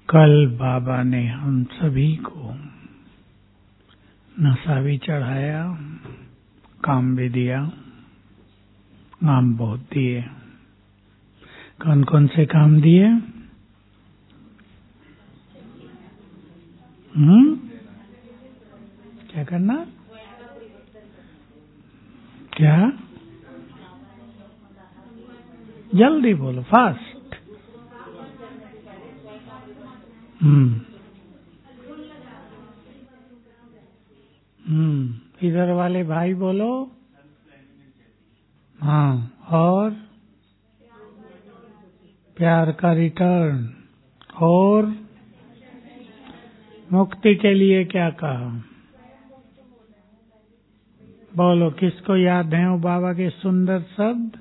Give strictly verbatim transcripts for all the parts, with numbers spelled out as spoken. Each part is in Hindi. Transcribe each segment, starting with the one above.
कल बाबा ने हम सभी को नशा भी चढ़ाया, काम भी दिया। काम बहुत दिए। कौन कौन से काम दिए? हम्म क्या करना? क्या? जल्दी बोलो, फास्ट। हम्म हम्म इधर वाले भाई बोलो। हाँ, और प्यार का रिटर्न। और मुक्ति के लिए क्या कहा? बोलो, किसको याद है वो बाबा के सुंदर शब्द?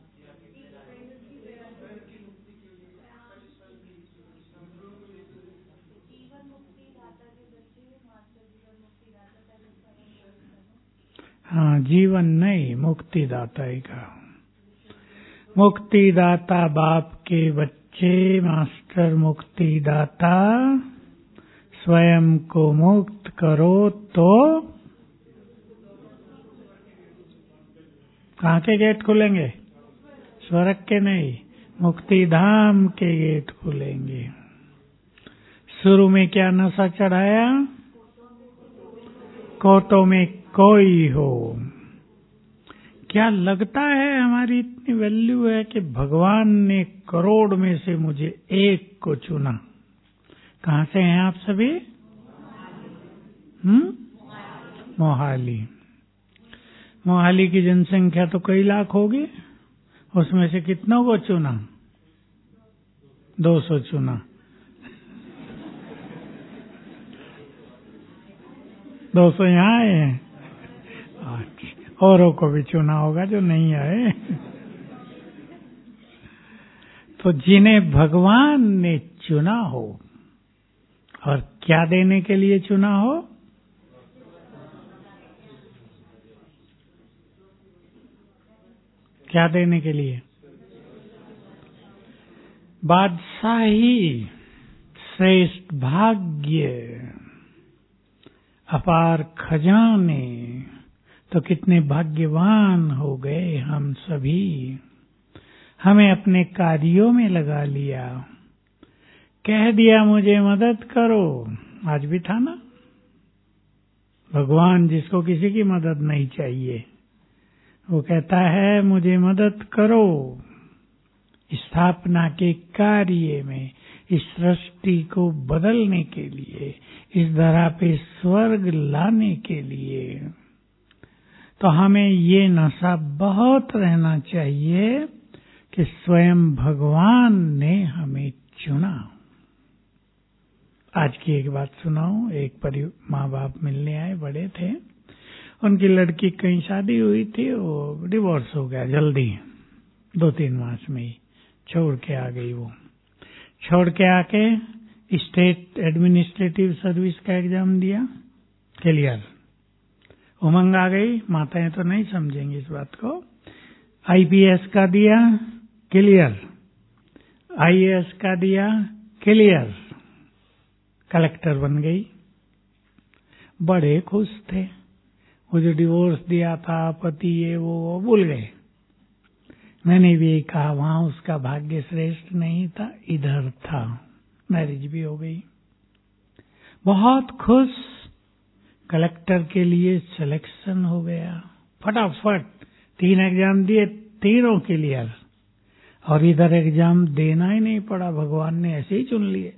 हाँ, जीवन नहीं, मुक्तिदाता ही कहा। मुक्तिदाता बाप के बच्चे, मास्टर मुक्तिदाता। स्वयं को मुक्त करो तो कहाँ के गेट खुलेंगे? स्वर्ग के नहीं, मुक्ति धाम के गेट खुलेंगे। शुरू में क्या नशा चढ़ाया? कोटों में कोई हो। क्या लगता है हमारी इतनी वैल्यू है कि भगवान ने करोड़ में से मुझे एक को चुना? कहाँ से हैं आप सभी? हम्म मोहाली। मोहाली की जनसंख्या तो कई लाख होगी, उसमें से कितनों को चुना? दो सौ चुना। दो सौ यहाँ आए हैं, औरों को भी चुना होगा जो नहीं आए। तो जिन्हें भगवान ने चुना हो, और क्या देने के लिए चुना हो? क्या देने के लिए? बादशाही, श्रेष्ठ भाग्य, अपार खजाने। तो कितने भाग्यवान हो गए हम सभी। हमें अपने कार्यों में लगा लिया, कह दिया मुझे मदद करो। आज भी था ना, भगवान जिसको किसी की मदद नहीं चाहिए, वो कहता है मुझे मदद करो स्थापना के कार्य में, इस सृष्टि को बदलने के लिए, इस धरा पे स्वर्ग लाने के लिए। तो हमें ये नशा बहुत रहना चाहिए कि स्वयं भगवान ने हमें चुना। आज की एक बात सुनाऊं। एक परि माँ बाप मिलने आए, बड़े थे, उनकी लड़की कहीं शादी हुई थी, वो डिवोर्स हो गया जल्दी, दो तीन मास में ही छोड़ के आ गई। वो छोड़ के आके स्टेट एडमिनिस्ट्रेटिव सर्विस का एग्जाम दिया, क्लियर। उमंग आ गई, माताएं तो नहीं समझेंगी इस बात को। आईपीएस का दिया, क्लियर। आईएएस का दिया, क्लियर। कलेक्टर बन गई। बड़े खुश थे। वो जो डिवोर्स दिया था, पति ये वो, वो भूल गए। मैंने भी कहा वहां उसका भाग्य श्रेष्ठ नहीं था, इधर था। मैरिज भी हो गई। बहुत खुश। कलेक्टर के लिए सिलेक्शन हो गया फटाफट। तीन एग्जाम दिए, तीनों क्लियर। और इधर एग्जाम देना ही नहीं पड़ा, भगवान ने ऐसे ही चुन लिए।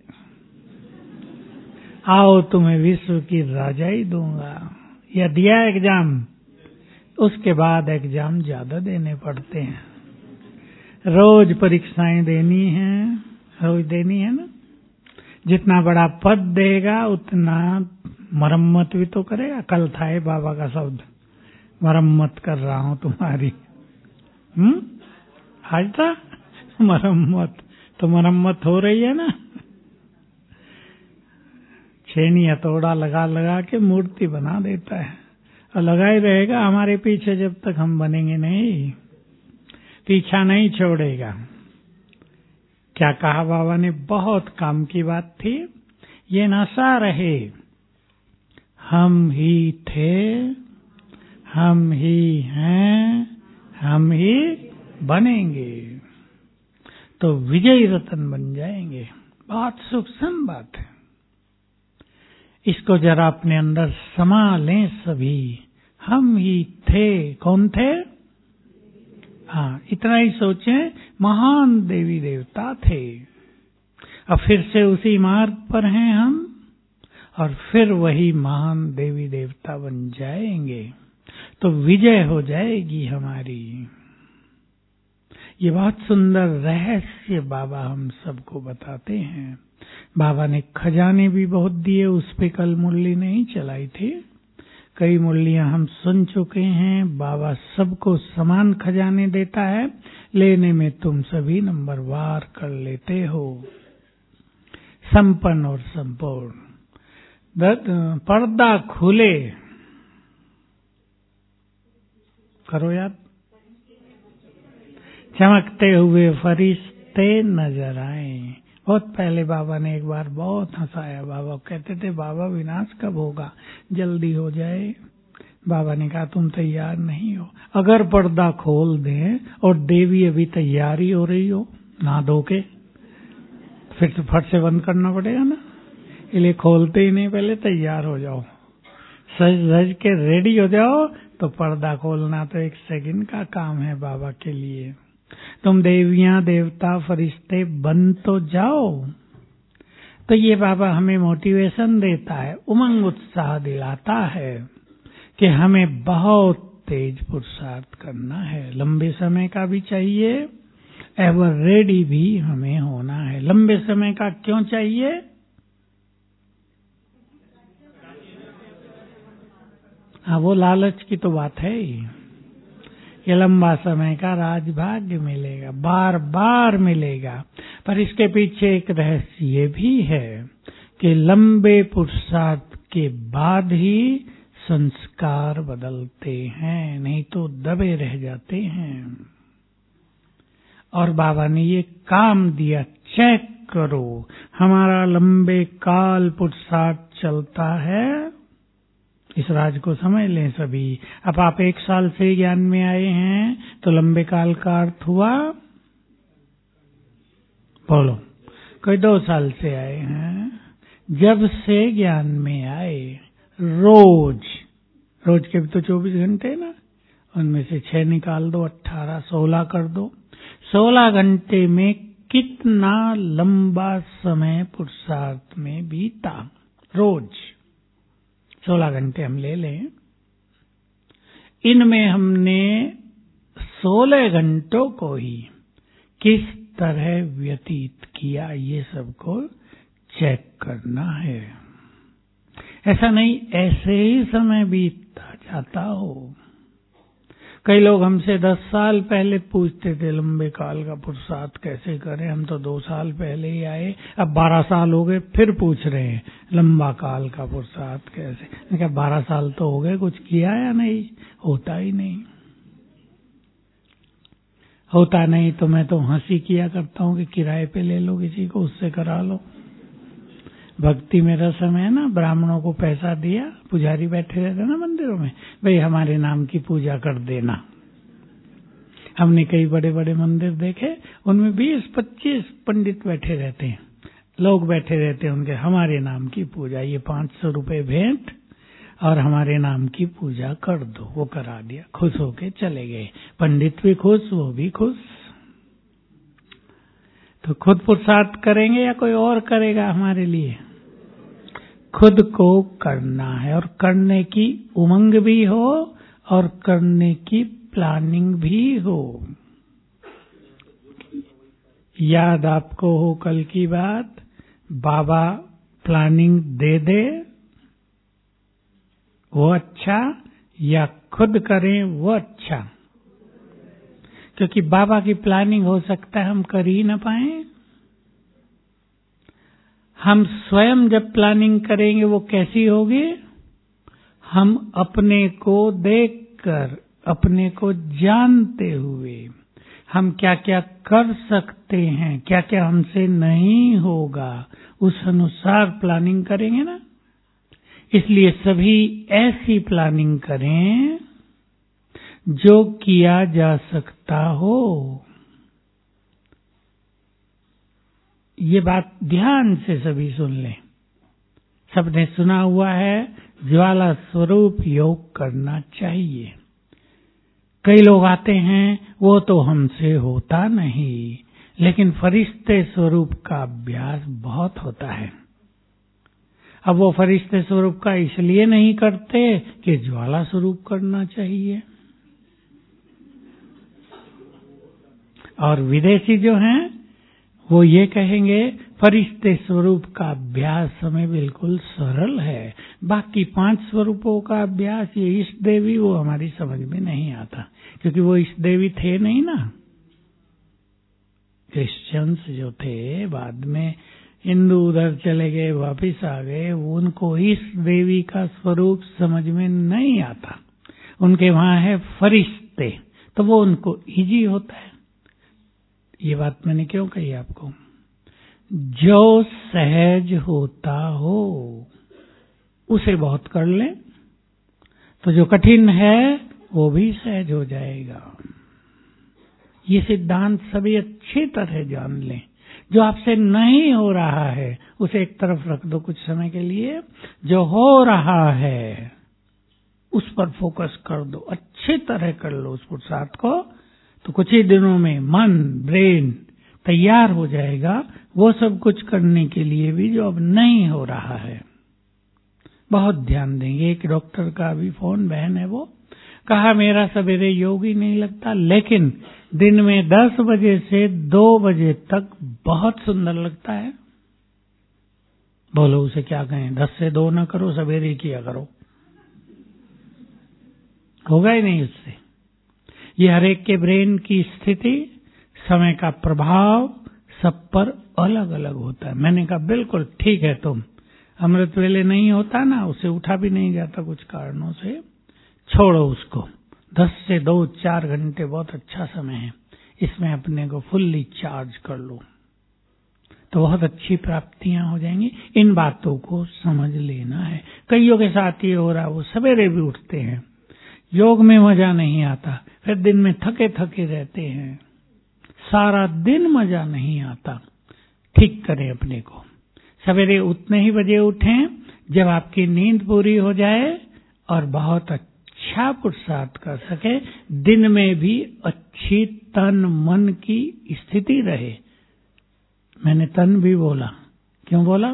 आओ तुम्हें विश्व की राजाई दूंगा। यह दिया एग्जाम, उसके बाद एग्जाम ज्यादा देने पड़ते हैं। रोज परीक्षाएं देनी है, रोज देनी है ना। जितना बड़ा पद देगा उतना मरम्मत भी तो करेगा। कल था ये बाबा का शब्द, मरम्मत कर रहा हूं तुम्हारी। हम्म आज था मरम्मत, तो मरम्मत हो रही है ना। छेनी हथौड़ा लगा लगा के मूर्ति बना देता है, और लगा ही रहेगा हमारे पीछे जब तक हम बनेंगे नहीं, पीछा नहीं छोड़ेगा। क्या कहा बाबा ने? बहुत काम की बात थी। ये नशा रहे, हम ही थे, हम ही हैं, हम ही बनेंगे, तो विजयी रतन बन जाएंगे। बहुत सूक्ष्म बात है, इसको जरा अपने अंदर समा लें सभी। हम ही थे, कौन थे? हाँ, इतना ही सोचें, महान देवी देवता थे। अब फिर से उसी मार्ग पर हैं हम, और फिर वही महान देवी देवता बन जाएंगे, तो विजय हो जाएगी हमारी। ये बहुत सुंदर रहस्य बाबा हम सबको बताते हैं। बाबा ने खजाने भी बहुत दिए, उस पे कल मुरली नहीं चलाई थी। कई मुरलियां हम सुन चुके हैं। बाबा सबको समान खजाने देता है, लेने में तुम सभी नंबरवार कर लेते हो, संपन्न और संपूर्ण। पर्दा खुले, करो याद, चमकते हुए फरिश्ते नजर आए। बहुत पहले बाबा ने एक बार बहुत हंसाया। बाबा कहते थे, बाबा विनाश कब होगा, जल्दी हो जाए। बाबा ने कहा, तुम तैयार नहीं हो। अगर पर्दा खोल दें और देवी अभी तैयारी हो रही हो नहा धो के, फिर तो फट से बंद करना पड़ेगा ना। इसलिए खोलते ही नहीं, पहले तैयार हो जाओ, सज धज के रेडी हो जाओ। तो पर्दा खोलना तो एक सेकंड का काम है बाबा के लिए। तुम देवियां देवता फरिश्ते बन तो जाओ। तो ये बाबा हमें मोटिवेशन देता है, उमंग उत्साह दिलाता है कि हमें बहुत तेज पुरुषार्थ करना है। लंबे समय का भी चाहिए, एवर रेडी भी हमें होना है। लंबे समय का क्यों चाहिए? हाँ, वो लालच की तो बात है ही। ये लंबा समय का राजभाग्य मिलेगा, बार बार मिलेगा। पर इसके पीछे एक रहस्य ये भी है कि लंबे पुरुषार्थ के बाद ही संस्कार बदलते हैं, नहीं तो दबे रह जाते हैं। और बाबा ने ये काम दिया, चेक करो, हमारा लंबे काल पुरुषार्थ चलता है। इस राज को समझ लें सभी। अब आप एक साल से ज्ञान में आए हैं, तो लंबे काल का अर्थ हुआ, बोलो, कोई दो साल से आए हैं। जब से ज्ञान में आए, रोज रोज के भी तो चौबीस घंटे ना, उनमें से छह निकाल दो, अट्ठारह, सोलह कर दो। सोलह घंटे में कितना लंबा समय पुरुषार्थ में बीता। रोज सोलह घंटे हम ले लें, इनमें हमने सोलह घंटों को ही किस तरह व्यतीत किया, ये सबको चेक करना है। ऐसा नहीं ऐसे ही समय बीतता जाता हो। कई लोग हमसे दस साल पहले पूछते थे लंबे काल का पुरुषार्थ कैसे करें, हम तो दो साल पहले ही आए, अब बारह साल हो गए फिर पूछ रहे हैं लंबा काल का पुरुषार्थ कैसे। मैं कहा बारह साल तो हो गए, कुछ किया या नहीं? होता ही नहीं। होता नहीं तो मैं तो हंसी किया करता हूँ कि किराए पे ले लो किसी को, उससे करा लो। भक्ति में रसम है ना, ब्राह्मणों को पैसा दिया, पुजारी बैठे रहते ना मंदिरों में, भाई हमारे नाम की पूजा कर देना। हमने कई बड़े बड़े मंदिर देखे, उनमें बीस पच्चीस पंडित बैठे रहते हैं, लोग बैठे रहते हैं उनके, हमारे नाम की पूजा, ये पांच सौ रुपये भेंट और हमारे नाम की पूजा कर दो। वो करा दिया, खुश होके चले गए। पंडित भी खुश, वो भी खुश। तो खुद पुरुषार्थ करेंगे या कोई और करेगा हमारे लिए? खुद को करना है, और करने की उमंग भी हो और करने की प्लानिंग भी हो। याद आपको हो कल की बात, बाबा प्लानिंग दे दे वो अच्छा, या खुद करें वो अच्छा? क्योंकि बाबा की प्लानिंग हो सकता है हम कर ही न पाए। हम स्वयं जब प्लानिंग करेंगे वो कैसी होगी? हम अपने को देखकर, अपने को जानते हुए, हम क्या क्या कर सकते हैं, क्या क्या हमसे नहीं होगा, उस अनुसार प्लानिंग करेंगे ना। इसलिए सभी ऐसी प्लानिंग करें जो किया जा सकता हो। ये बात ध्यान से सभी सुन लें। सबने सुना हुआ है ज्वाला स्वरूप योग करना चाहिए। कई लोग आते हैं, वो तो हमसे होता नहीं, लेकिन फरिश्ते स्वरूप का अभ्यास बहुत होता है। अब वो फरिश्ते स्वरूप का इसलिए नहीं करते कि ज्वाला स्वरूप करना चाहिए। और विदेशी जो हैं वो ये कहेंगे फरिश्ते स्वरूप का अभ्यास हमें बिल्कुल सरल है, बाकी पांच स्वरूपों का अभ्यास ये इष्ट देवी वो हमारी समझ में नहीं आता, क्योंकि वो इष्ट देवी थे नहीं ना। क्रिश्चियंस जो थे बाद में हिंदू उधर चले गए, वापिस आ गए, उनको इष्ट देवी का स्वरूप समझ में नहीं आता। उनके वहां है फरिश्ते, तो वो उनको इजी होता है। ये बात मैंने क्यों कही आपको? जो सहज होता हो उसे बहुत कर ले, तो जो कठिन है वो भी सहज हो जाएगा। ये सिद्धांत सभी अच्छी तरह जान लें। जो आपसे नहीं हो रहा है उसे एक तरफ रख दो कुछ समय के लिए, जो हो रहा है उस पर फोकस कर दो, अच्छी तरह कर लो उस पुरुषार्थ को, तो कुछ ही दिनों में मन ब्रेन तैयार हो जाएगा वो सब कुछ करने के लिए भी जो अब नहीं हो रहा है। बहुत ध्यान देंगे। एक डॉक्टर का भी फोन, बहन है, वो कहा मेरा सवेरे योग ही नहीं लगता, लेकिन दिन में दस बजे से दो बजे तक बहुत सुंदर लगता है। बोलो उसे क्या कहें? दस से दो न करो, सवेरे किया करो, होगा ही नहीं उससे। ये हरेक के ब्रेन की स्थिति, समय का प्रभाव सब पर अलग अलग होता है। मैंने कहा बिल्कुल ठीक है तुम, अमृत वेले नहीं होता ना, उसे उठा भी नहीं जाता कुछ कारणों से, छोड़ो उसको। दस से दो चार घंटे बहुत अच्छा समय है, इसमें अपने को फुल्ली चार्ज कर लो, तो बहुत अच्छी प्राप्तियां हो जाएंगी। इन बातों को समझ लेना है। कईयों के साथ ये हो रहा है, वो सवेरे भी उठते हैं, योग में मजा नहीं आता, फिर दिन में थके थके रहते हैं, सारा दिन मजा नहीं आता। ठीक करें अपने को। सवेरे उतने ही बजे उठें जब आपकी नींद पूरी हो जाए और बहुत अच्छा पुरुषार्थ कर सके, दिन में भी अच्छी तन मन की स्थिति रहे। मैंने तन भी बोला, क्यों बोला?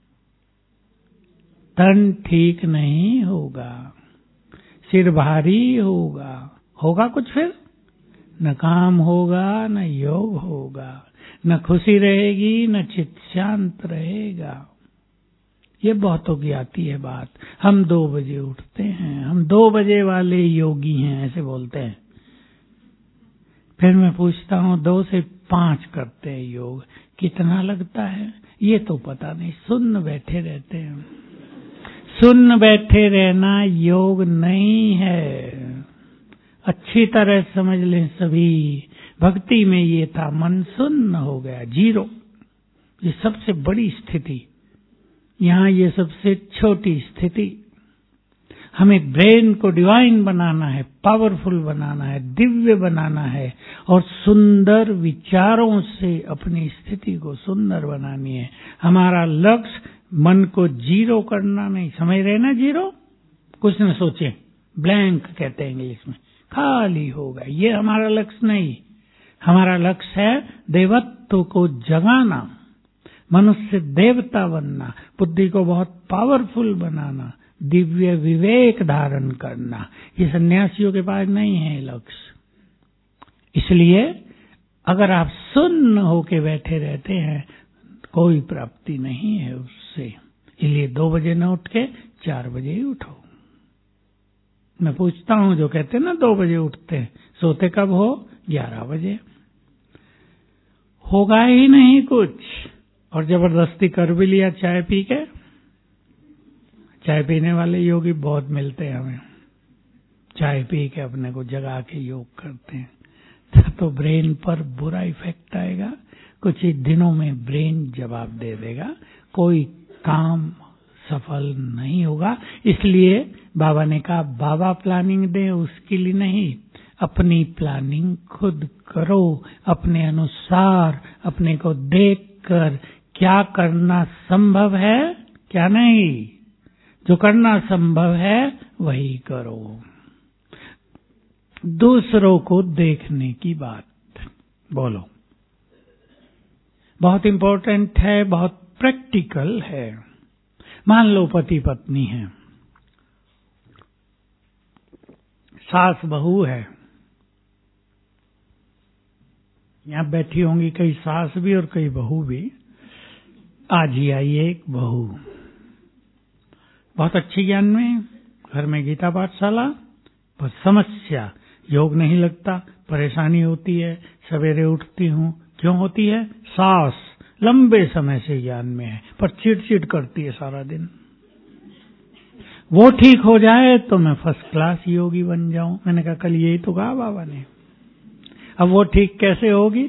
तन ठीक नहीं होगा, सिर भारी होगा, होगा कुछ, फिर न काम होगा न योग होगा, न खुशी रहेगी न चित्त शांत रहेगा। ये बहुतों की आती है बात। हम दो बजे उठते हैं, हम दो बजे वाले योगी हैं, ऐसे बोलते हैं। फिर मैं पूछता हूँ दो से पांच करते हैं योग, कितना लगता है? ये तो पता नहीं, सुन्न बैठे रहते हैं। सुन्न बैठे रहना योग नहीं है। अच्छी तरह समझ लें सभी। भक्ति में ये था, मन सुन्न हो गया, जीरो। ये सबसे बड़ी स्थिति, यहाँ ये सबसे छोटी स्थिति। हमें ब्रेन को डिवाइन बनाना है, पावरफुल बनाना है, दिव्य बनाना है, और सुंदर विचारों से अपनी स्थिति को सुंदर बनानी है। हमारा लक्ष्य मन को जीरो करना नहीं, समझ रहे ना? जीरो कुछ न सोचे, ब्लैंक कहते हैं इंग्लिश में, खाली होगा, ये हमारा लक्ष्य नहीं। हमारा लक्ष्य है देवत्व को जगाना, मनुष्य देवता बनना, बुद्धि को बहुत पावरफुल बनाना, दिव्य विवेक धारण करना। ये सन्यासियों के पास नहीं है लक्ष्य। इसलिए अगर आप सुन्न होके बैठे रहते हैं, कोई प्राप्ति नहीं है उससे। इसलिए दो बजे न उठ के चार बजे ही उठो। मैं पूछता हूं, जो कहते हैं ना दो बजे उठते हैं, सोते कब हो? ग्यारह बजे। होगा ही नहीं कुछ, और जबरदस्ती कर भी लिया चाय पी के। चाय पीने वाले योगी बहुत मिलते हैं हमें, चाय पी के अपने को जगा के योग करते हैं। तो ब्रेन पर बुरा इफेक्ट आएगा। कुछ ही दिनों में ब्रेन जवाब दे देगा, कोई काम सफल नहीं होगा। इसलिए बाबा ने कहा बाबा प्लानिंग दे, उसके लिए नहीं, अपनी प्लानिंग खुद करो, अपने अनुसार, अपने को देखकर क्या करना संभव है, क्या नहीं, जो करना संभव है वही करो। दूसरों को देखने की बात बोलो, बहुत इंपॉर्टेंट है, बहुत प्रैक्टिकल है। मान लो पति पत्नी है, सास बहू है, यहां बैठी होंगी कई सास भी और कई बहू भी। आज ही आई एक बहू, बहुत अच्छी ज्ञान में, घर में गीता पाठशाला, पर समस्या, योग नहीं लगता, परेशानी होती है, सवेरे उठती हूं, क्यों होती है? सास लंबे समय से ज्ञान में है पर चिड़चिड़ करती है सारा दिन। वो ठीक हो जाए तो मैं फर्स्ट क्लास योगी बन जाऊं। मैंने कहा कल यही तो कहा बाबा ने। अब वो ठीक कैसे होगी?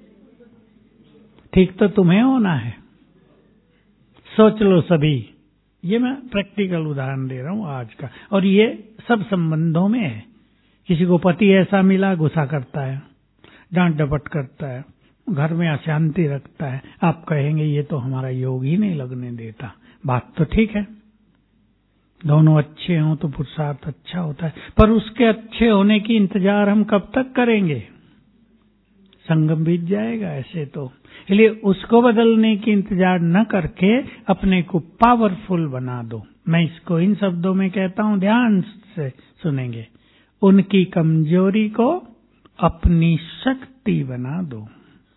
ठीक तो तुम्हें होना है। सोच लो सभी, ये मैं प्रैक्टिकल उदाहरण दे रहा हूं आज का, और ये सब संबंधों में है। किसी को पति ऐसा मिला, गुस्सा करता है, डांट डपट करता है, घर में अशांति रखता है। आप कहेंगे ये तो हमारा योग ही नहीं लगने देता। बात तो ठीक है, दोनों अच्छे हों तो पुरुषार्थ अच्छा होता है, पर उसके अच्छे होने की इंतजार हम कब तक करेंगे? संगम बीत जाएगा ऐसे तो। इसलिए उसको बदलने की इंतजार न करके अपने को पावरफुल बना दो। मैं इसको इन शब्दों में कहता हूं, ध्यान से सुनेंगे। उनकी कमजोरी को अपनी शक्ति बना दो।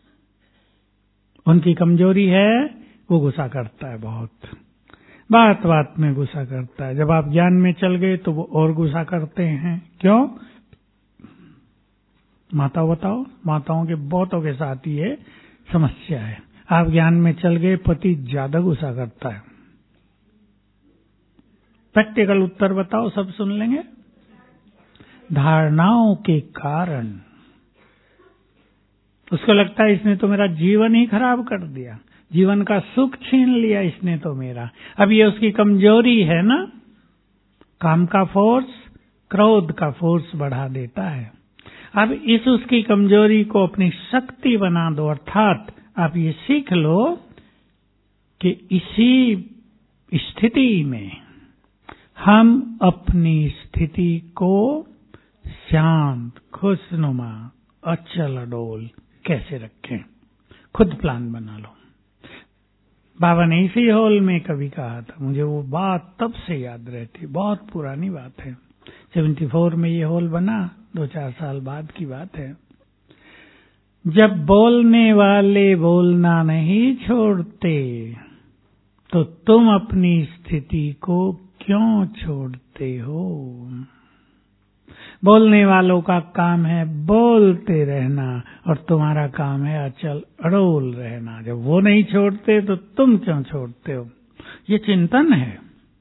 उनकी कमजोरी है वो गुस्सा करता है, बहुत बात बात में गुस्सा करता है। जब आप ज्ञान में चल गए तो वो और गुस्सा करते हैं। क्यों? माता बताओ, माताओं के बहुतों के साथ ये समस्या है। आप ज्ञान में चल गए, पति ज्यादा गुस्सा करता है। प्रैक्टिकल उत्तर बताओ, सब सुन लेंगे। धारणाओं के कारण उसको लगता है इसने तो मेरा जीवन ही खराब कर दिया, जीवन का सुख छीन लिया इसने तो मेरा। अब ये उसकी कमजोरी है ना, काम का फोर्स क्रोध का फोर्स बढ़ा देता है। अब इस उसकी कमजोरी को अपनी शक्ति बना दो, अर्थात आप ये सीख लो कि इसी स्थिति में हम अपनी स्थिति को शांत, खुशनुमा, अचल अडोल कैसे रखें, खुद प्लान बना लो। बाबा ने इसी हॉल में कभी कहा था, मुझे वो बात तब से याद रहती, बहुत पुरानी बात है। चौहत्तर में ये हॉल बना, दो चार साल बाद की बात है। जब बोलने वाले बोलना नहीं छोड़ते तो तुम अपनी स्थिति को क्यों छोड़ते हो? बोलने वालों का काम है बोलते रहना और तुम्हारा काम है अचल अड़ोल रहना। जब वो नहीं छोड़ते तो तुम क्यों छोड़ते हो? ये चिंतन है।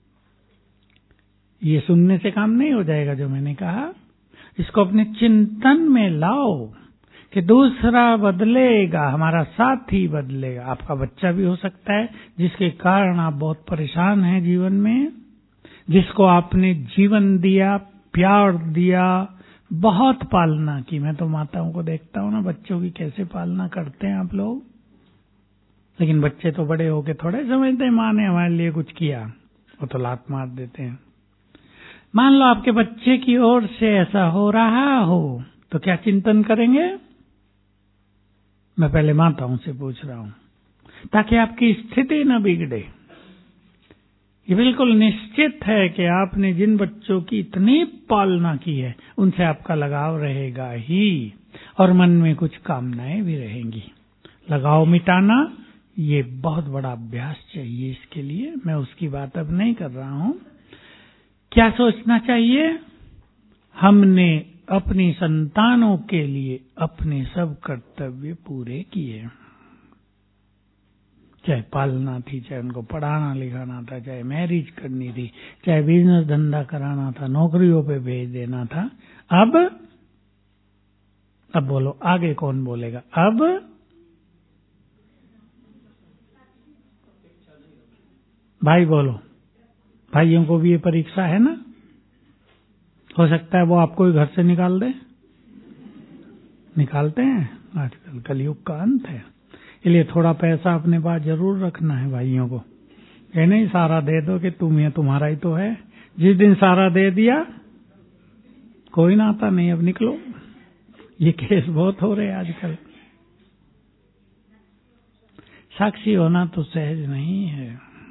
ये सुनने से काम नहीं हो जाएगा जो मैंने कहा। इसको अपने चिंतन में लाओ कि दूसरा बदलेगा, हमारा साथी बदलेगा। आपका बच्चा भी हो सकता है जिसके कारण आप बहुत परेशान हैं जीवन में, जिसको आपने जीवन दिया, प्यार दिया, बहुत पालना की। मैं तो माताओं को देखता हूं ना, बच्चों की कैसे पालना करते हैं आप लोग। लेकिन बच्चे तो बड़े होके थोड़े समझते हैं माँ ने हमारे लिए कुछ किया, वो तो लात मार देते हैं। मान लो आपके बच्चे की ओर से ऐसा हो रहा हो तो क्या चिंतन करेंगे? मैं पहले माताओं से पूछ रहा हूं, ताकि आपकी स्थिति न बिगड़े। ये बिल्कुल निश्चित है कि आपने जिन बच्चों की इतनी पालना की है उनसे आपका लगाव रहेगा ही, और मन में कुछ कामनाएं भी रहेंगी। लगाव मिटाना ये बहुत बड़ा अभ्यास चाहिए। इसके लिए मैं उसकी बात अब नहीं कर रहा हूं। क्या सोचना चाहिए? हमने अपनी संतानों के लिए अपने सब कर्तव्य पूरे किए, चाहे पालना थी, चाहे उनको पढ़ाना लिखाना था, चाहे मैरिज करनी थी, चाहे बिजनेस धंधा कराना था, नौकरियों पे भेज देना था। अब अब बोलो आगे कौन बोलेगा? अब भाई बोलो, भाइयों को भी ये परीक्षा है ना, हो सकता है वो आपको घर से निकाल दे। निकालते हैं, आजकल कलयुग का अंत है, इसलिए थोड़ा पैसा अपने पास जरूर रखना है भाइयों को। ये नहीं सारा दे दो कि तुम ये तुम्हारा ही तो है, जिस दिन सारा दे दिया कोई नाता नहीं, अब निकलो। ये केस बहुत हो रहे आजकल। साक्षी होना तो सहज नहीं है।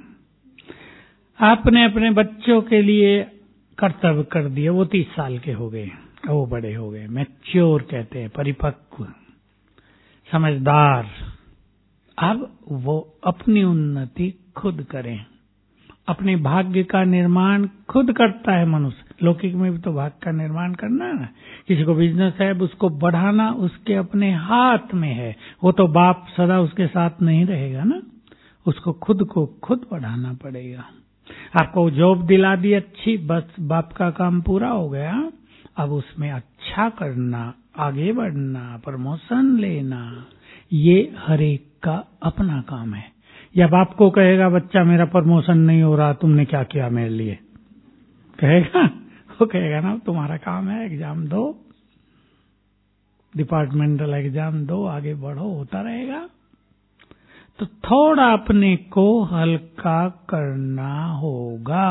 आपने अपने बच्चों के लिए कर्तव्य कर दिए, वो तीस साल के हो गए, वो बड़े हो गए, मैच्योर कहते हैं, परिपक्व, समझदार। अब वो अपनी उन्नति खुद करें, अपने भाग्य का निर्माण खुद करता है मनुष्य। लौकिक में भी तो भाग्य का निर्माण करना है ना। किसी को बिजनेस है, उसको बढ़ाना उसके अपने हाथ में है। वो तो बाप सदा उसके साथ नहीं रहेगा ना, उसको खुद को खुद बढ़ाना पड़ेगा। आपको जॉब दिला दी अच्छी, बस बाप का काम पूरा हो गया। अब उसमें अच्छा करना, आगे बढ़ना, प्रमोशन लेना, ये हर एक का अपना काम है। या बाप को कहेगा बच्चा मेरा प्रमोशन नहीं हो रहा, तुमने क्या किया मेरे लिए, कहेगा? वो कहेगा ना तुम्हारा काम है, एग्जाम दो, डिपार्टमेंटल एग्जाम दो, आगे बढ़ो, होता रहेगा। तो थोड़ा अपने को हल्का करना होगा।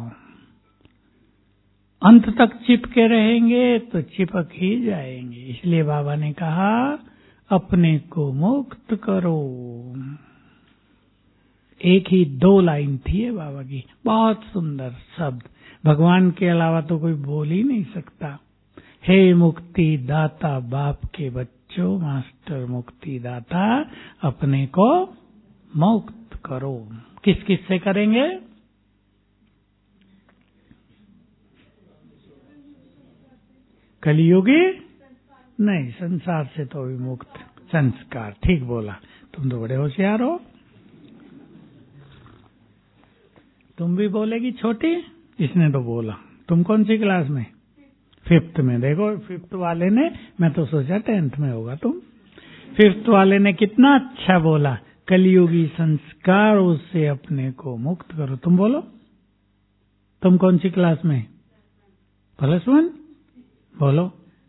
अंत तक चिपके रहेंगे तो चिपक ही जाएंगे। इसलिए बाबा ने कहा अपने को मुक्त करो। एक ही दो लाइन थी है बाबा की, बहुत सुंदर शब्द। भगवान के अलावा तो कोई बोल ही नहीं सकता। हे मुक्ति दाता बाप के बच्चों, मास्टर मुक्ति दाता, अपने को मुक्त करो। किस किस से करेंगे? कलियुगी नहीं, संसार से तो विमुक्त। संस्कार, ठीक बोला, तुम तो बड़े होशियार हो। तुम भी बोलेगी छोटी, इसने तो बोला। तुम कौन सी क्लास में? फिफ्थ में। देखो फिफ्थ वाले ने, मैं तो सोचा टेंथ में होगा तुम। फिफ्थ वाले ने कितना अच्छा बोला, कलियुगी संस्कारों से अपने को मुक्त करो। तुम बोलो, तुम कौन सी क्लास में? Plus one. बोलो,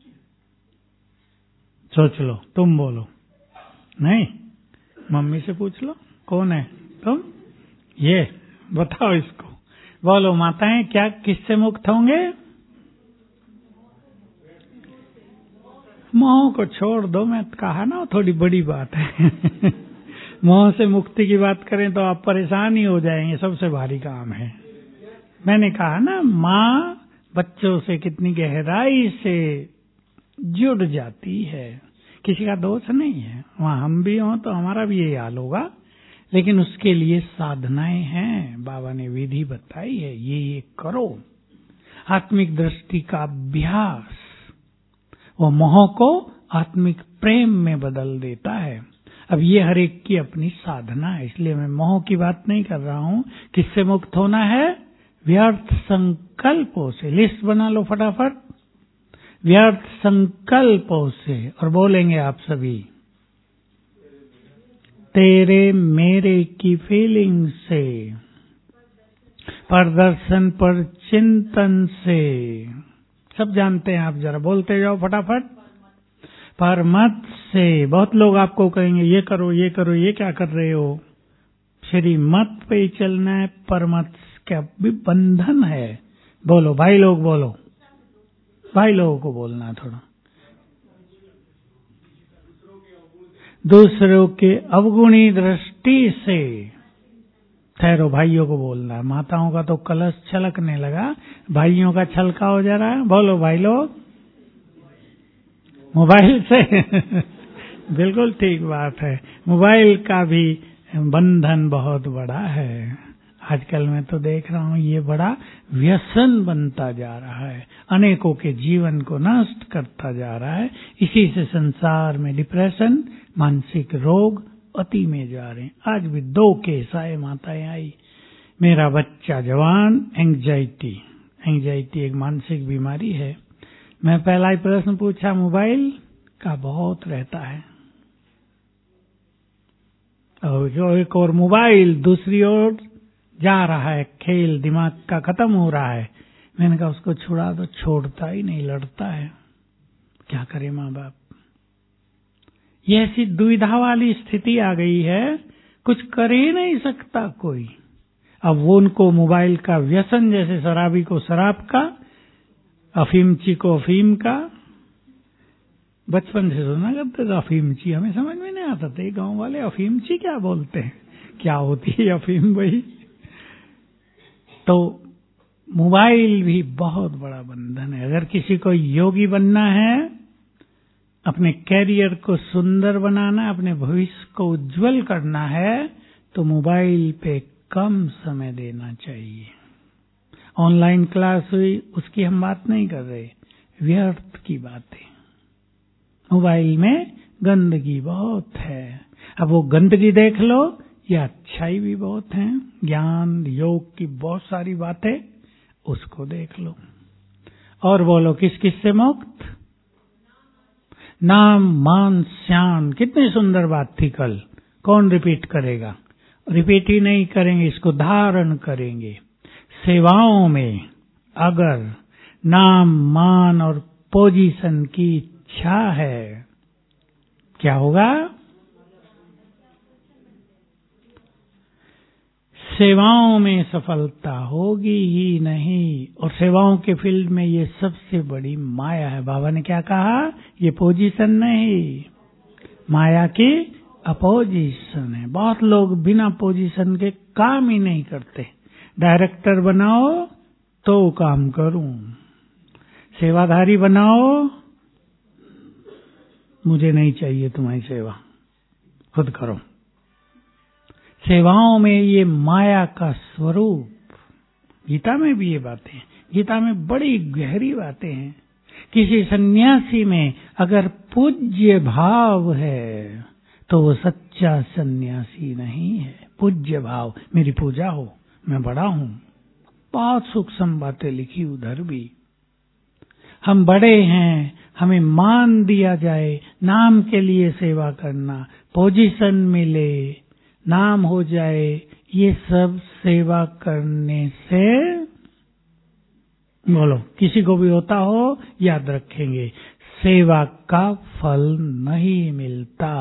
सोच लो, तुम बोलो। नहीं, मम्मी से पूछ लो कौन है तुम, ये बताओ इसको। बोलो माताएं, क्या किससे मुक्त होंगे? मोह को छोड़ दो, मैं कहा ना थोड़ी बड़ी बात है। मोह से मुक्ति की बात करें तो आप परेशान ही हो जाएंगे, सबसे भारी काम है। मैंने कहा ना, माँ बच्चों से कितनी गहराई से जुड़ जाती है। किसी का दोष नहीं है, वहाँ हम भी हों तो हमारा भी यही हाल होगा, लेकिन उसके लिए साधनाएं हैं। बाबा ने विधि बताई है, ये ये करो। आत्मिक दृष्टि का अभ्यास वो मोह को आत्मिक प्रेम में बदल देता है। अब ये हर एक की अपनी साधना है, इसलिए मैं मोह की बात नहीं कर रहा हूँ। किससे मुक्त होना है? व्यर्थ संकल्पों से। लिस्ट बना लो फटाफट, व्यर्थ संकल्पों से। और बोलेंगे आप सभी, तेरे मेरे की फीलिंग से, प्रदर्शन पर चिंतन से। सब जानते हैं आप, जरा बोलते जाओ फटाफट। परमत से। बहुत लोग आपको कहेंगे ये करो ये करो, ये क्या कर रहे हो? श्री मत पे ही चलना है, परमत का भी बंधन है। बोलो भाई लोग, बोलो भाई लोगों को बोलना है थोड़ा। दूसरों के अवगुणी दृष्टि से। ठहरो, भाइयों को बोलना है। माताओं का तो कलश छलकने लगा, भाइयों का छलका हो जा रहा है। बोलो भाई लोग, मोबाइल से। बिल्कुल ठीक बात है, मोबाइल का भी बंधन बहुत बड़ा है। आजकल मैं तो देख रहा हूँ ये बड़ा व्यसन बनता जा रहा है, अनेकों के जीवन को नष्ट करता जा रहा है। इसी से संसार में डिप्रेशन, मानसिक रोग अति में जा रहे हैं। आज भी दो केस आए, माताएं आई, मेरा बच्चा जवान, एंग्जाइटी। एंग्जाइटी एक मानसिक बीमारी है। मैं पहला ही प्रश्न पूछा, मोबाइल का बहुत रहता है, और जो एक और मोबाइल दूसरी ओर जा रहा है, खेल दिमाग का खत्म हो रहा है। मैंने कहा उसको छुड़ा दो, छोड़ता ही नहीं, लड़ता है। क्या करे माँ बाप? ये ऐसी दुविधा वाली स्थिति आ गई है, कुछ कर ही नहीं सकता कोई। अब वो उनको मोबाइल का व्यसन, जैसे शराबी को शराब का, अफीमची को अफीम का। बचपन से सुना करते थे अफीमची, हमें समझ में नहीं आता था गांव वाले अफीमची क्या बोलते हैं, क्या होती है अफीम भाई। तो मोबाइल भी बहुत बड़ा बंधन है। अगर किसी को योगी बनना है, अपने कैरियर को सुंदर बनाना, अपने भविष्य को उज्जवल करना है, तो मोबाइल पे कम समय देना चाहिए। ऑनलाइन क्लास हुई, उसकी हम बात नहीं कर रहे, व्यर्थ की बात है। मोबाइल में गंदगी बहुत है। अब वो गंदगी देख लो, या अच्छाई भी बहुत है, ज्ञान योग की बहुत सारी बातें, उसको देख लो। और बोलो किस किस से मुक्त? नाम मान श्यान, कितनी सुंदर बात थी कल। कौन रिपीट करेगा? रिपीट ही नहीं करेंगे, इसको धारण करेंगे। सेवाओं में अगर नाम मान और पोजीशन की इच्छा है, क्या होगा? सेवाओं में सफलता होगी ही नहीं। और सेवाओं के फील्ड में ये सबसे बड़ी माया है। बाबा ने क्या कहा? ये पोजीशन नहीं, माया की अपोजिशन है। बहुत लोग बिना पोजीशन के काम ही नहीं करते। डायरेक्टर बनाओ तो काम करूं, सेवाधारी बनाओ, मुझे नहीं चाहिए तुम्हारी सेवा, खुद करो। सेवाओं में ये माया का स्वरूप। गीता में भी ये बातें, गीता में बड़ी गहरी बातें हैं। किसी सन्यासी में अगर पूज्य भाव है तो वो सच्चा सन्यासी नहीं है। पूज्य भाव, मेरी पूजा हो, मैं बड़ा हूं। बहुत सूक्ष्म बातें लिखी उधर भी। हम बड़े हैं, हमें मान दिया जाए, नाम के लिए सेवा करना, पोजीशन मिले, नाम हो जाए, ये सब सेवा करने से, बोलो किसी को भी होता हो, याद रखेंगे, सेवा का फल नहीं मिलता।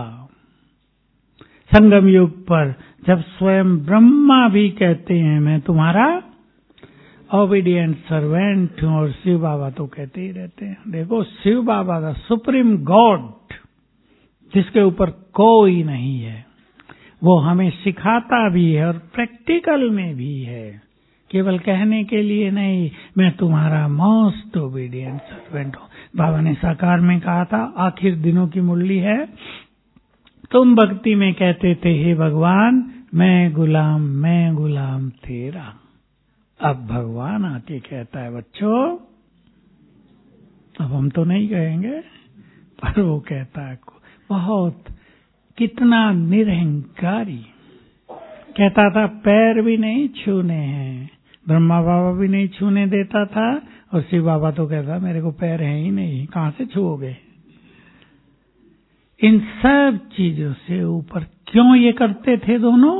संगम युग पर जब स्वयं ब्रह्मा भी कहते हैं मैं तुम्हारा ओबीडिएंट सर्वेंट हूं, और शिव बाबा तो कहते ही रहते हैं। देखो Shiv Baba the supreme God, जिसके ऊपर कोई नहीं है, वो हमें सिखाता भी है और प्रैक्टिकल में भी है। केवल कहने के लिए नहीं, मैं तुम्हारा मोस्ट ओबीडिएंट सर्वेंट हूं। बाबा ने साकार में कहा था, आखिर दिनों की मुरली है, तुम भक्ति में कहते थे हे भगवान मैं गुलाम, मैं गुलाम तेरा। अब भगवान आके कहता है बच्चों, अब हम तो नहीं कहेंगे, पर वो कहता है बहुत, कितना निरहंकारी। कहता था पैर भी नहीं छूने हैं, ब्रह्मा बाबा भी नहीं छूने देता था, और शिव बाबा तो कहता मेरे को पैर है ही नहीं, कहां से छूओगे। इन सब चीजों से ऊपर क्यों ये करते थे दोनों?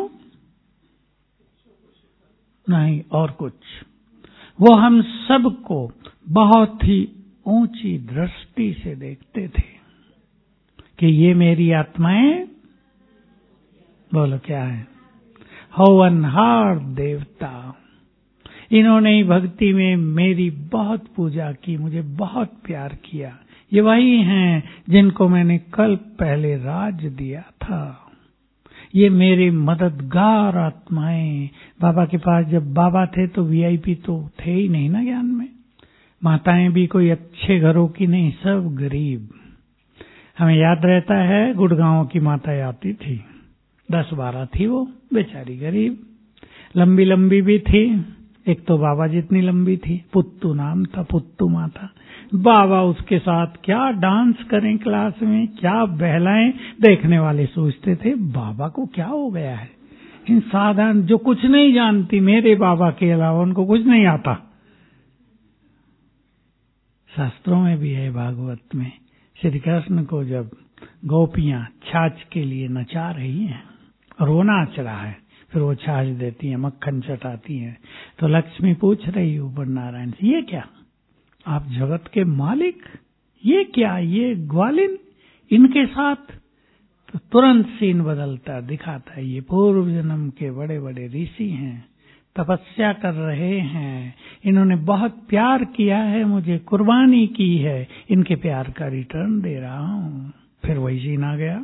नहीं और कुछ, वो हम सबको बहुत ही ऊंची दृष्टि से देखते थे कि ये मेरी आत्माएं, बोलो क्या है, होवनहार देवता। इन्होंने ही भक्ति में मेरी बहुत पूजा की, मुझे बहुत प्यार किया। ये वही हैं जिनको मैंने कल पहले राज दिया था। ये मेरे मददगार आत्माएं। बाबा के पास जब बाबा थे तो वीआईपी तो थे ही नहीं ना ज्ञान में। माताएं भी कोई अच्छे घरों की नहीं, सब गरीब। हमें याद रहता है गुड़गांव की माताएं आती थी, दस बारह थी वो, बेचारी गरीब, लंबी लंबी भी थी, एक तो बाबा जितनी लंबी थी, पुत्तू नाम था, पुत्तू माता। बाबा उसके साथ क्या डांस करें क्लास में, क्या बहलाएं। देखने वाले सोचते थे बाबा को क्या हो गया है। इन साधारण जो कुछ नहीं जानती, मेरे बाबा के अलावा उनको कुछ नहीं आता। शास्त्रों में भी है, भागवत में श्री कृष्ण को जब गोपियां छाछ के लिए नचा रही हैं और वो नाच रहा है, फिर वो छाछ देती हैं, मक्खन चटाती हैं, तो लक्ष्मी पूछ रही ऊपर नारायण से, ये क्या, आप जगत के मालिक, ये क्या, ये ग्वालिन इनके साथ? तो तुरंत सीन बदलता दिखाता है, ये पूर्व जन्म के बड़े बड़े ऋषि हैं, तपस्या कर रहे हैं, इन्होंने बहुत प्यार किया है, मुझे कुर्बानी की है, इनके प्यार का रिटर्न दे रहा हूं। फिर वही सीन आ गया।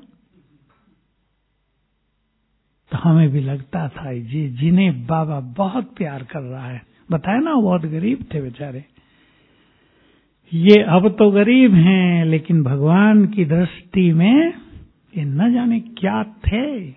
तो हमें भी लगता था जी जिन्हें बाबा बहुत प्यार कर रहा है, बताया ना बहुत गरीब थे बेचारे, ये अब तो गरीब हैं लेकिन भगवान की दृष्टि में ये न जाने क्या थे।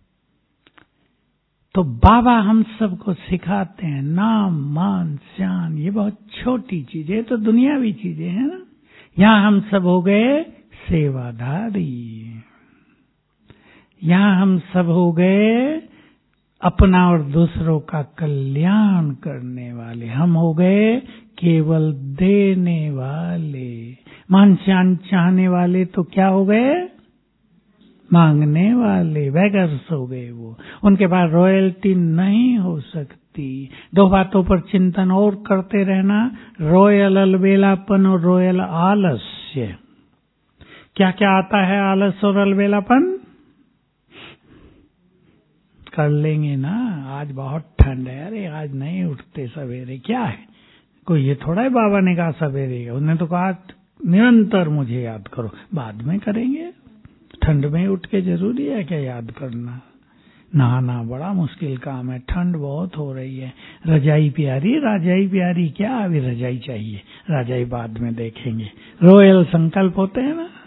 तो बाबा हम सबको सिखाते हैं नाम मान शान, ये बहुत छोटी चीजें, ये तो दुनियावी चीजें हैं ना। यहाँ हम सब हो गए सेवाधारी, यहाँ हम सब हो गए अपना और दूसरों का कल्याण करने वाले, हम हो गए केवल देने वाले। मान शान चाहने वाले तो क्या हो गए, मांगने वाले, बेगर्स हो गए वो, उनके पास रॉयल्टी नहीं हो सकती। दो बातों पर चिंतन और करते रहना, रॉयल अलबेलापन और रॉयल आलस्य। क्या क्या आता है आलस और अलबेलापन? कर लेंगे ना, आज बहुत ठंड है, अरे आज नहीं उठते सवेरे, क्या है कोई, ये थोड़ा है बाबा ने कहा सवेरे, उन्होंने तो कहा निरंतर मुझे याद करो, बाद में करेंगे, ठंड में उठ के जरूरी है क्या याद करना? नहाना बड़ा मुश्किल काम है, ठंड बहुत हो रही है, रजाई प्यारी राजाई प्यारी, क्या अभी रजाई चाहिए, रजाई बाद में देखेंगे, रॉयल संकल्प होते हैं ना।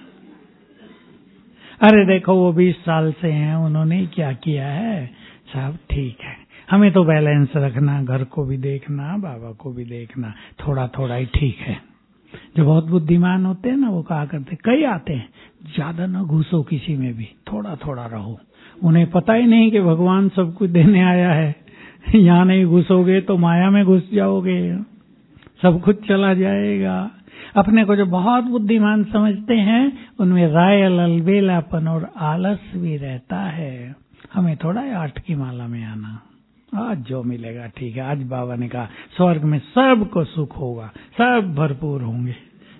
अरे देखो वो बीस साल से हैं, उन्होंने क्या किया है, सब ठीक है, हमें तो बैलेंस रखना, घर को भी देखना, बाबा को भी देखना, थोड़ा थोड़ा ही ठीक है। जो बहुत बुद्धिमान होते हैं ना वो कहा करते, कई आते हैं, ज्यादा न घुसो किसी में भी, थोड़ा थोड़ा रहो, उन्हें पता ही नहीं कि भगवान सब कुछ देने आया है, यहाँ नहीं घुसोगे तो माया में घुस जाओगे, सब कुछ चला जाएगा। अपने को जो बहुत बुद्धिमान समझते हैं उनमें रायल अलबेलापन और आलस भी रहता है। हमें थोड़ा आठ की माला में आना, आज जो मिलेगा ठीक है, आज बाबा ने कहा स्वर्ग में सबको सुख होगा, सब भरपूर होंगे,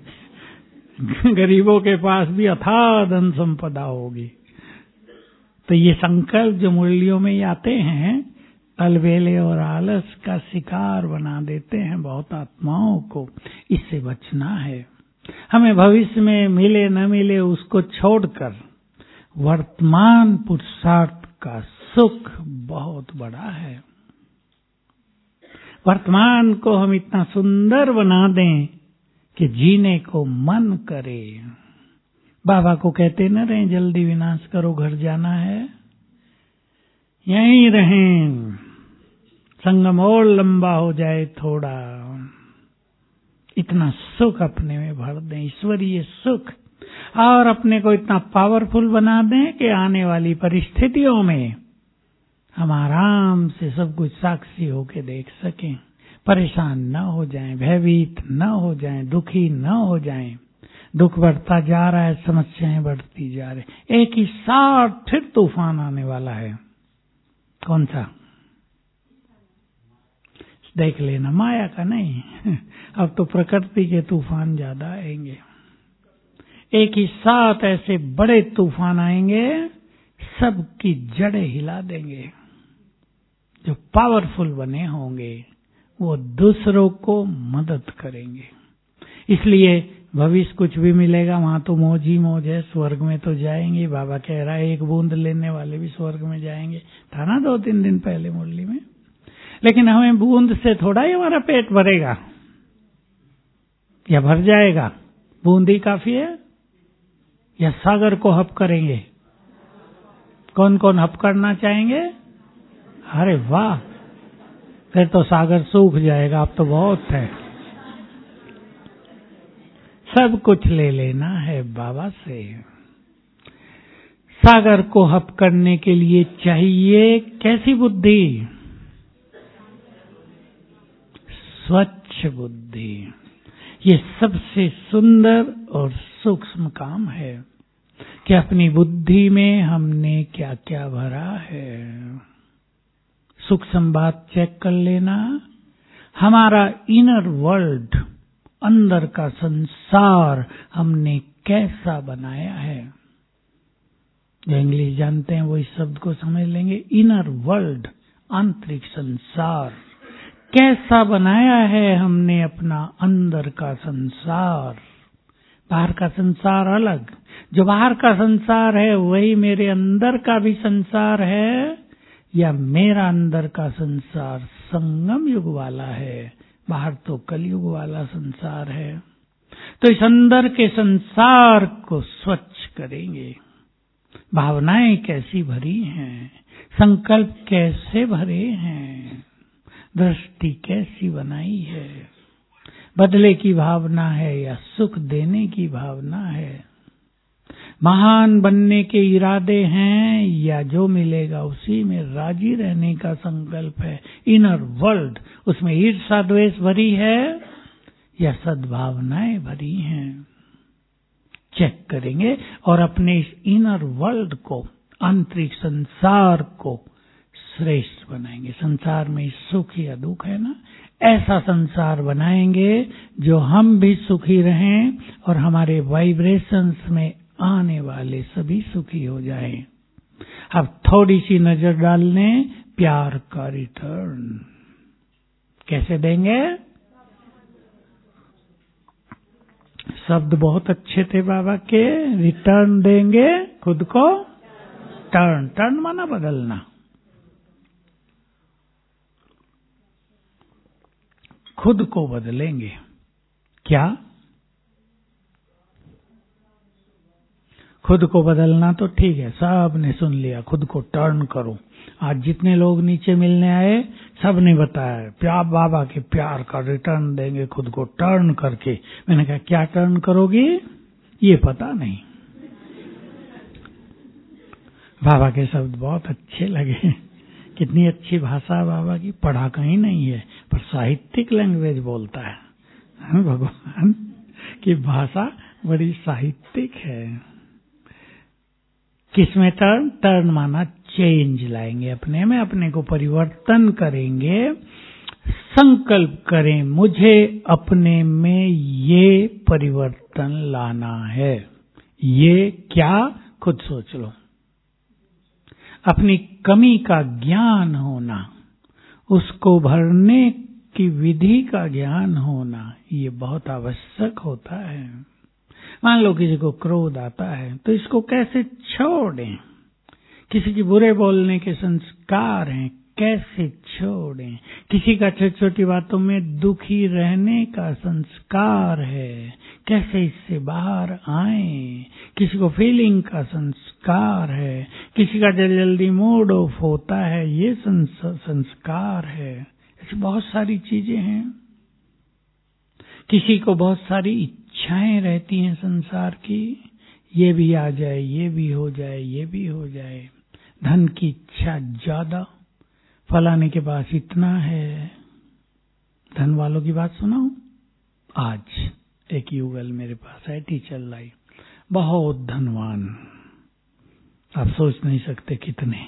गरीबों के पास भी अथाह धन संपदा होगी। तो ये संकल्प जो मुरलियों में ही आते हैं, अलबेले और आलस का शिकार बना देते हैं बहुत आत्माओं को, इससे बचना है। हमें भविष्य में मिले न मिले उसको छोड़कर वर्तमान पुरुषार्थ का सुख बहुत बड़ा है। वर्तमान को हम इतना सुंदर बना दें कि जीने को मन करे। बाबा को कहते न रहे जल्दी विनाश करो, घर जाना है, यहीं रहें, संगम और लंबा हो जाए थोड़ा, इतना सुख अपने में भर दें, ईश्वरीय सुख, और अपने को इतना पावरफुल बना दें कि आने वाली परिस्थितियों में हम आराम से सब कुछ साक्षी होके देख सकें, परेशान न हो जाएं, भयभीत न हो जाएं, दुखी न हो जाएं। दुख बढ़ता जा रहा है, समस्याएं बढ़ती जा रही, एक ही साथ फिर तूफान आने वाला है। कौन सा? देख लेना, माया का नहीं, अब तो प्रकृति के तूफान ज्यादा आएंगे। एक ही साथ ऐसे बड़े तूफान आएंगे, सबकी जड़ें हिला देंगे। जो पावरफुल बने होंगे वो दूसरों को मदद करेंगे। इसलिए भविष्य कुछ भी मिलेगा वहां तो मौज ही मौज है, स्वर्ग में तो जाएंगे। बाबा कह रहा है एक बूंद लेने वाले भी स्वर्ग में जाएंगे, था ना दो तीन दिन पहले मुरली में। लेकिन हमें बूंद से थोड़ा ही हमारा पेट भरेगा या भर जाएगा, बूंद ही काफी है या सागर को हप करेंगे? कौन कौन हप करना चाहेंगे? अरे वाह, फिर तो सागर सूख जाएगा, अब तो बहुत है। सब कुछ ले लेना है बाबा से। सागर को हप करने के लिए चाहिए कैसी बुद्धि? स्वच्छ बुद्धि। ये सबसे सुंदर और सूक्ष्म काम है कि अपनी बुद्धि में हमने क्या क्या भरा है। सूक्ष्म बात चेक कर लेना, हमारा इनर वर्ल्ड, अंदर का संसार हमने कैसा बनाया है। जो इंग्लिश जानते हैं वो इस शब्द को समझ लेंगे। इनर वर्ल्ड, आंतरिक संसार कैसा बनाया है हमने अपना अंदर का संसार। बाहर का संसार अलग, जो बाहर का संसार है वही मेरे अंदर का भी संसार है, या मेरा अंदर का संसार संगम युग वाला है, बाहर तो कलयुग वाला संसार है। तो इस अंदर के संसार को स्वच्छ करेंगे। भावनाएं कैसी भरी हैं, संकल्प कैसे भरे हैं, दृष्टि कैसी बनाई है, बदले की भावना है या सुख देने की भावना है, महान बनने के इरादे हैं या जो मिलेगा उसी में राजी रहने का संकल्प है। इनर वर्ल्ड, उसमें ईर्ष्या द्वेष भरी है या सद्भावनाएं भरी हैं, चेक करेंगे और अपने इस इनर वर्ल्ड को, आंतरिक संसार को श्रेष्ठ बनाएंगे। संसार में सुख या दुख है ना, ऐसा संसार बनाएंगे जो हम भी सुखी रहें और हमारे वाइब्रेशंस में आने वाले सभी सुखी हो जाएं। अब थोड़ी सी नजर डालने प्यार का रिटर्न कैसे देंगे। शब्द बहुत अच्छे थे बाबा के। रिटर्न देंगे खुद को, टर्न, टर्न माना बदलना। खुद को बदलेंगे। क्या? खुद को बदलना तो ठीक है, सब ने सुन लिया, खुद को टर्न करो। आज जितने लोग नीचे मिलने आए सब ने बताया प्यार, बाबा के प्यार का रिटर्न देंगे खुद को टर्न करके। मैंने कहा क्या टर्न करोगी ये पता नहीं। बाबा के शब्द बहुत अच्छे लगे। कितनी अच्छी भाषा बाबा की, पढ़ा कहीं नहीं है पर साहित्यिक लैंग्वेज बोलता है। भगवान की भाषा बड़ी साहित्यिक है। किसमें टर्न? टर्न माना चेंज लाएंगे अपने में, अपने को परिवर्तन करेंगे। संकल्प करें मुझे अपने में ये परिवर्तन लाना है। ये क्या? खुद सोच लो। अपनी कमी का ज्ञान होना, उसको भरने की विधि का ज्ञान होना, ये बहुत आवश्यक होता है। मान लो किसी को क्रोध आता है तो इसको कैसे छोड़ें। किसी की बुरे बोलने के संस्कार हैं, कैसे छोड़ें। किसी का छोटी छोटी बातों में दुखी रहने का संस्कार है, कैसे इससे बाहर आए। किसी को फीलिंग का संस्कार है, किसी का जल्दी जल्दी मूड ऑफ होता है, ये संस्कार है। ऐसी बहुत सारी चीजें हैं। किसी को बहुत सारी इच्छाएं रहती हैं संसार की, ये भी आ जाए, ये भी हो जाए, ये भी हो जाए। धन की इच्छा ज्यादा, फलाने के पास इतना है। धन वालों की बात सुनाऊं? आज एक युगल मेरे पास है, टीचर लाई, बहुत धनवान, आप सोच नहीं सकते कितने,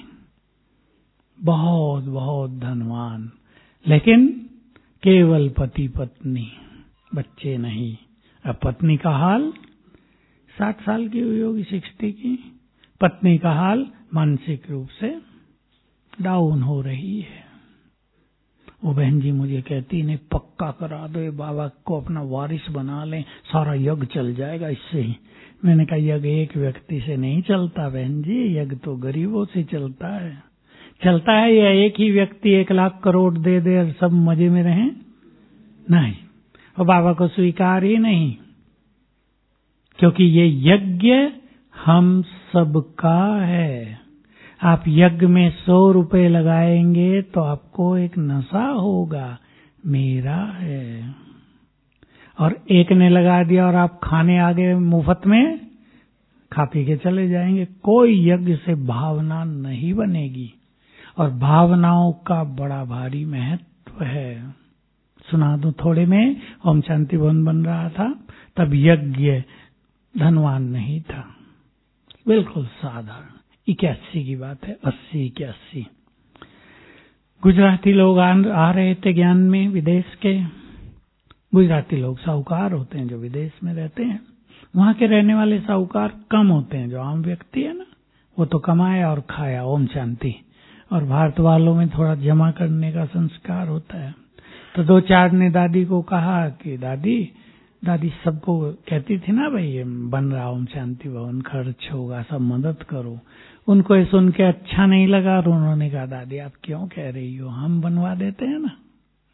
बहुत बहुत धनवान, लेकिन केवल पति पत्नी, बच्चे नहीं। अब पत्नी का हाल, साठ साल की हुई होगी, सिक्सटी की। पत्नी का हाल मानसिक रूप से डाउन हो रही है। वो बहन जी मुझे कहती, इन्हें पक्का करा दो, बाबा को अपना वारिस बना लें, सारा यज्ञ चल जाएगा इससे ही। मैंने कहा यज्ञ एक व्यक्ति से नहीं चलता बहन जी, यज्ञ तो गरीबों से चलता है। चलता है या एक ही व्यक्ति एक लाख करोड़ दे दे और सब मजे में रहें? नहीं, और बाबा को स्वीकार ही नहीं, क्योंकि ये यज्ञ हम सबका है। आप यज्ञ में सौ रुपए लगाएंगे तो आपको एक नशा होगा, मेरा है। और एक ने लगा दिया और आप खाने आ गए मुफ्त में, खा पी के चले जाएंगे। कोई यज्ञ से भावना नहीं बनेगी, और भावनाओं का बड़ा भारी महत्व है। सुना दूं थोड़े में। ओम शांति भवन बन रहा था, तब यज्ञ धनवान नहीं था, बिल्कुल साधारण। इक्यासी की बात है, अस्सी इक्यासी। गुजराती लोग आ रहे थे ज्ञान में, विदेश के। गुजराती लोग साहूकार होते हैं जो विदेश में रहते हैं। वहां के रहने वाले साहूकार कम होते हैं, जो आम व्यक्ति है ना, वो तो कमाया और खाया, ओम शांति। और भारत वालों में थोड़ा जमा करने का संस्कार होता है। तो दो चार ने दादी को कहा कि दादी, दादी सबको कहती थी ना, भाई बन रहा ओम शांति भवन, खर्च होगा, सब मदद करो। उनको ये सुन के अच्छा नहीं लगा और उन्होंने कहा, दादी आप क्यों कह रही हो, हम बनवा देते हैं ना।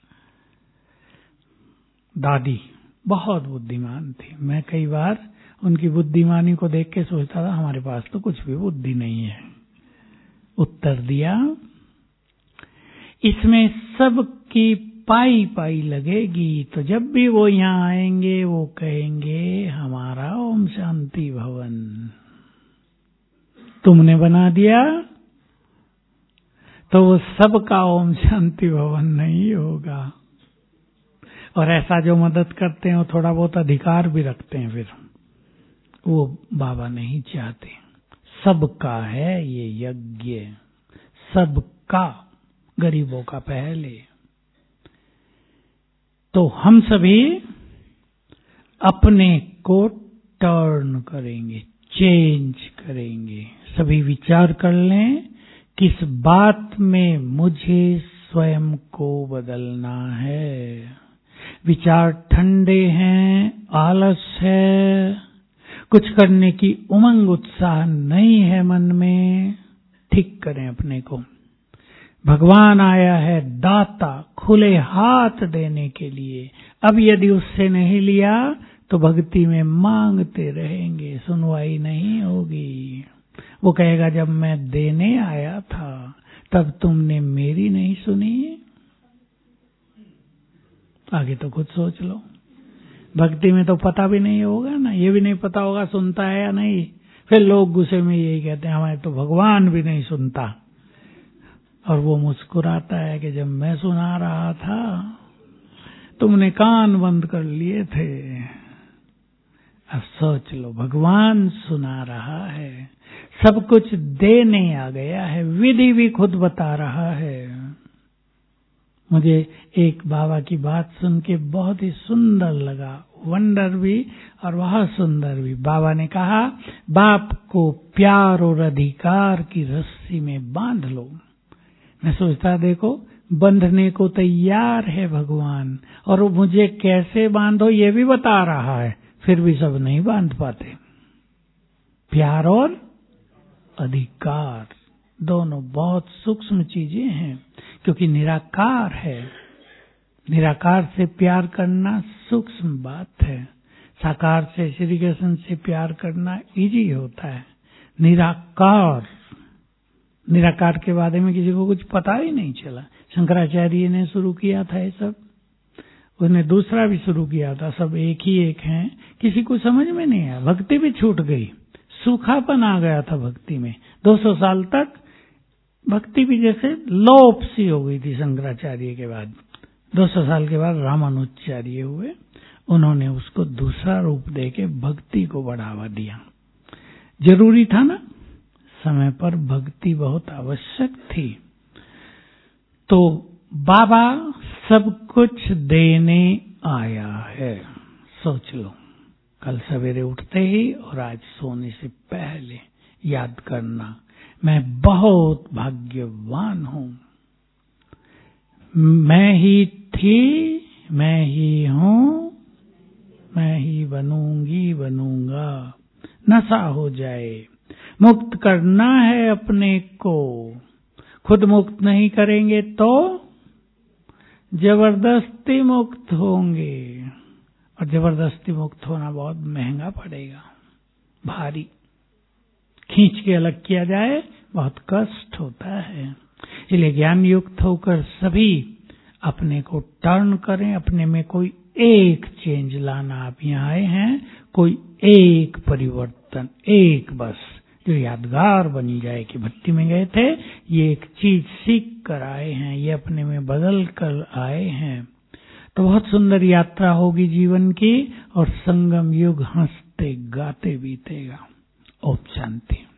दादी बहुत बुद्धिमान थी। मैं कई बार उनकी बुद्धिमानी को देख के सोचता था, हमारे पास तो कुछ भी बुद्धि नहीं है। उत्तर दिया, इसमें सबकी पाई पाई लगेगी, तो जब भी वो यहाँ आएंगे वो कहेंगे हमारा ओम शांति भवन। तुमने बना दिया तो वो सबका ओम शांति भवन नहीं होगा। और ऐसा जो मदद करते हैं वो थोड़ा बहुत अधिकार भी रखते हैं, फिर वो बाबा नहीं चाहते। सबका है ये यज्ञ, सबका, गरीबों का पहले। तो हम सभी अपने को टर्न करेंगे, चेंज करेंगे। सभी विचार कर लें किस बात में मुझे स्वयं को बदलना है। विचार ठंडे हैं, आलस है, कुछ करने की उमंग उत्साह नहीं है मन में, ठीक करें अपने को। भगवान आया है दाता, खुले हाथ देने के लिए। अब यदि उससे नहीं लिया तो भक्ति में मांगते रहेंगे, सुनवाई नहीं होगी। वो कहेगा जब मैं देने आया था तब तुमने मेरी नहीं सुनी। आगे तो खुद सोच लो। भक्ति में तो पता भी नहीं होगा ना, ये भी नहीं पता होगा सुनता है या नहीं। फिर लोग गुस्से में यही कहते हैं हमारे तो भगवान भी नहीं सुनता। और वो मुस्कुराता है कि जब मैं सुना रहा था तुमने कान बंद कर लिए थे। अब सोच लो, भगवान सुना रहा है, सब कुछ देने आ गया है, विधि भी खुद बता रहा है। मुझे एक बाबा की बात सुन के बहुत ही सुंदर लगा, वंडर भी और बहुत सुंदर भी। बाबा ने कहा, बाप को प्यार और अधिकार की रस्सी में बांध लो। मैं सोचता, देखो बंधने को तैयार है भगवान, और वो मुझे कैसे बांधो ये भी बता रहा है, फिर भी सब नहीं बांध पाते। प्यार और अधिकार दोनों बहुत सूक्ष्म चीजें हैं, क्योंकि निराकार है। निराकार से प्यार करना सूक्ष्म बात है, साकार से, श्री कृष्ण से प्यार करना इजी होता है। निराकार, निराकार के बारे में किसी को कुछ पता ही नहीं चला। शंकराचार्य ने शुरू किया था ये सब, उसने दूसरा भी शुरू किया था, सब एक ही एक हैं, किसी को समझ में नहीं आया। भक्ति भी छूट गई, सूखापन आ गया था भक्ति में। दो सौ साल तक भक्ति भी जैसे लोप सी हो गई थी शंकराचार्य के बाद। दो सौ साल के बाद रामानुजाचार्य हुए, उन्होंने उसको दूसरा रूप देके भक्ति को बढ़ावा दिया। जरूरी था ना, समय पर भक्ति बहुत आवश्यक थी। तो बाबा सब कुछ देने आया है। सोच लो, कल सवेरे उठते ही और आज सोने से पहले याद करना, मैं बहुत भाग्यवान हूं। मैं ही थी, मैं ही हूं, मैं ही बनूंगी, बनूंगा। नशा हो जाए, मुक्त करना है अपने को। खुद मुक्त नहीं करेंगे तो जबरदस्ती मुक्त होंगे, और जबरदस्ती मुक्त होना बहुत महंगा पड़ेगा, भारी। खींच के अलग किया जाए बहुत कष्ट होता है। इसलिए ज्ञान युक्त होकर सभी अपने को टर्न करें, अपने में कोई एक चेंज लाना। आप यहाँ आए हैं, कोई एक परिवर्तन, एक बस जो यादगार बनी जाए कि भक्ति में गए थे, ये एक चीज सीख कर आए हैं, ये अपने में बदल कर आए हैं। तो बहुत सुंदर यात्रा होगी जीवन की और संगम युग हंसते गाते बीतेगा। ओम शांति।